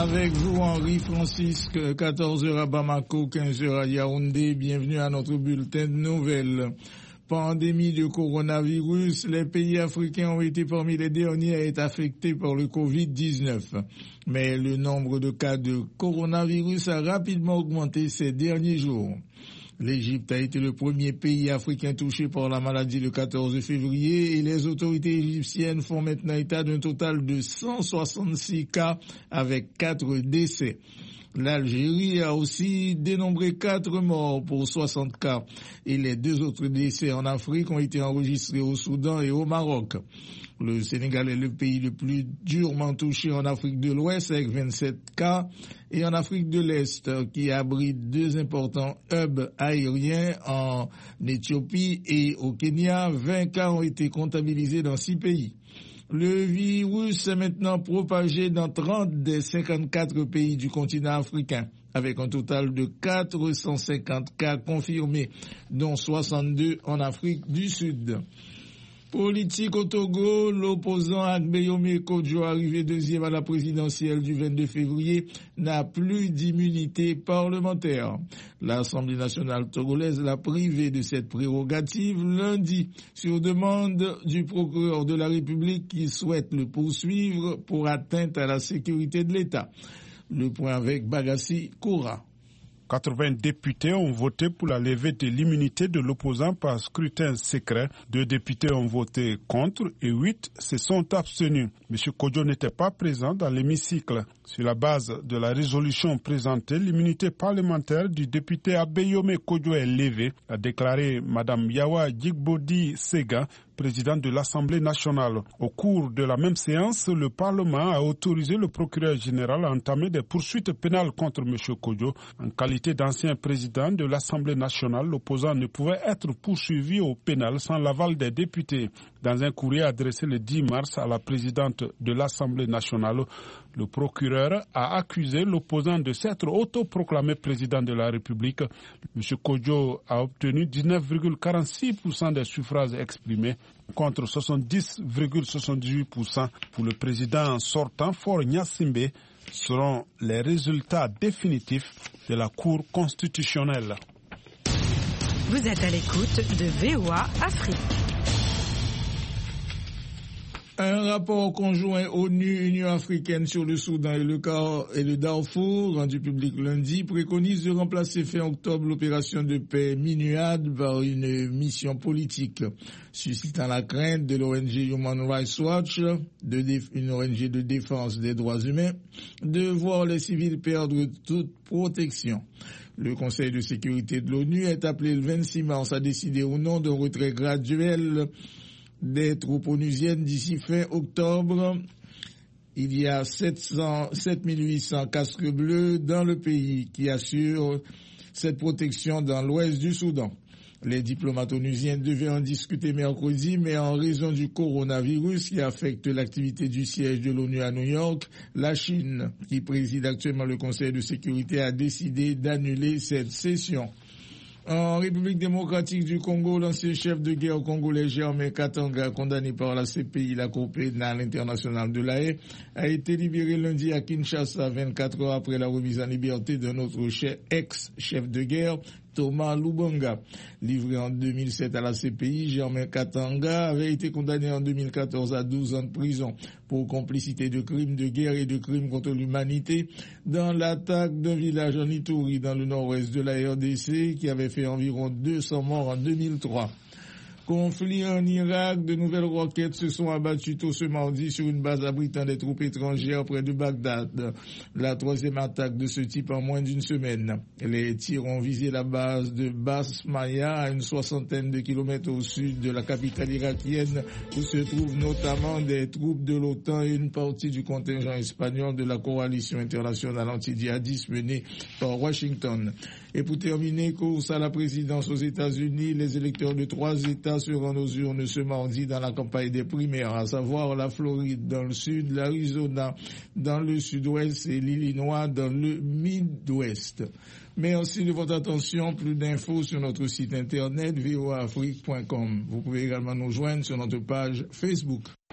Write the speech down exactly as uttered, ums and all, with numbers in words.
Avec vous, Henri Francisque, quatorze heures à Bamako, quinze heures à Yaoundé. Bienvenue à notre bulletin de nouvelles. Pandémie de coronavirus, les pays africains ont été parmi les derniers à être affectés par le covid dix-neuf. Mais le nombre de cas de coronavirus a rapidement augmenté ces derniers jours. L'Égypte a été le premier pays africain touché par la maladie le quatorze février et les autorités égyptiennes font maintenant état d'un total de cent soixante-six cas avec quatre décès. L'Algérie a aussi dénombré quatre morts pour soixante cas et les deux autres décès en Afrique ont été enregistrés au Soudan et au Maroc. Le Sénégal est le pays le plus durement touché en Afrique de l'Ouest avec vingt-sept cas et en Afrique de l'Est qui abrite deux importants hubs aériens en Éthiopie et au Kenya. vingt cas ont été comptabilisés dans six pays. Le virus est maintenant propagé dans trente des cinquante-quatre pays du continent africain, avec un total de quatre cent cinquante cas confirmés, dont soixante-deux en Afrique du Sud. Politique au Togo, l'opposant Agbeyome Kodjo, arrivé deuxième à la présidentielle du vingt-deux février, n'a plus d'immunité parlementaire. L'Assemblée nationale togolaise l'a privé de cette prérogative lundi, sur demande du procureur de la République qui souhaite le poursuivre pour atteinte à la sécurité de l'État. Le point avec Bagassi Koura. quatre-vingts députés ont voté pour la levée de l'immunité de l'opposant par scrutin secret. Deux députés ont voté contre et huit se sont abstenus. M. Kodjo n'était pas présent dans l'hémicycle. Sur la base de la résolution présentée, l'immunité parlementaire du député Agbeyome Kodjo est levée, a déclaré Mme Yawa Djigbodi Sega, présidente de l'Assemblée nationale. Au cours de la même séance, le Parlement a autorisé le procureur général à entamer des poursuites pénales contre M. Kodjo. En qualité d'ancien président de l'Assemblée nationale, l'opposant ne pouvait être poursuivi au pénal sans l'aval des députés. Dans un courrier adressé le dix mars à la présidente de l'Assemblée nationale, le procureur a accusé l'opposant de s'être autoproclamé président de la République. M. Kodjo a obtenu dix-neuf virgule quarante-six pour cent des suffrages exprimés contre soixante-dix virgule soixante-dix-huit pour cent pour le président sortant Faure Gnassingbé, selon les résultats définitifs de la Cour constitutionnelle. Vous êtes à l'écoute de V O A Afrique. Un rapport conjoint ONU-Union africaine sur le Soudan et le, Car- et le Darfour, rendu public lundi, préconise de remplacer fin octobre l'opération de paix MINUAD par une mission politique, suscitant la crainte de l'O N G Human Rights Watch, de déf- une O N G de défense des droits humains, de voir les civils perdre toute protection. Le Conseil de sécurité de l'ONU est appelé le vingt-six mars à décider ou non d'un retrait graduel des troupes onusiennes d'ici fin octobre. Il y a sept mille huit cents casques bleus dans le pays qui assurent cette protection dans l'ouest du Soudan. Les diplomates onusiens devaient en discuter mercredi, mais en raison du coronavirus qui affecte l'activité du siège de l'ONU à New York, la Chine, qui préside actuellement le Conseil de sécurité, a décidé d'annuler cette session. En République démocratique du Congo, l'ancien chef de guerre congolais Germain Katanga, condamné par la C P I, la Cour pénale internationale de La Haye, a été libéré lundi à Kinshasa, vingt-quatre heures après la remise en liberté d'un autre chef, ex-chef de guerre, Thomas Lubanga. Livré en deux mille sept à la C P I, Germain Katanga avait été condamné en deux mille quatorze à douze ans de prison pour complicité de crimes de guerre et de crimes contre l'humanité dans l'attaque d'un village en Ituri dans le nord-ouest de la R D C qui avait fait environ deux cents morts en deux mille trois. Conflit en Irak, de nouvelles roquettes se sont abattues tôt ce mardi sur une base abritant des troupes étrangères près de Bagdad. La troisième attaque de ce type en moins d'une semaine. Les tirs ont visé la base de Basmaya à une soixantaine de kilomètres au sud de la capitale irakienne où se trouvent notamment des troupes de l'OTAN et une partie du contingent espagnol de la coalition internationale anti-djihadiste menée par Washington. Et pour terminer, course à la présidence aux États-Unis, les électeurs de trois États se rendent aux urnes ce mardi dans la campagne des primaires, à savoir la Floride dans le sud, l'Arizona dans le sud-ouest et l'Illinois dans le Midwest. Merci de votre attention. Plus d'infos sur notre site internet v o a afrique point com. Vous pouvez également nous joindre sur notre page Facebook.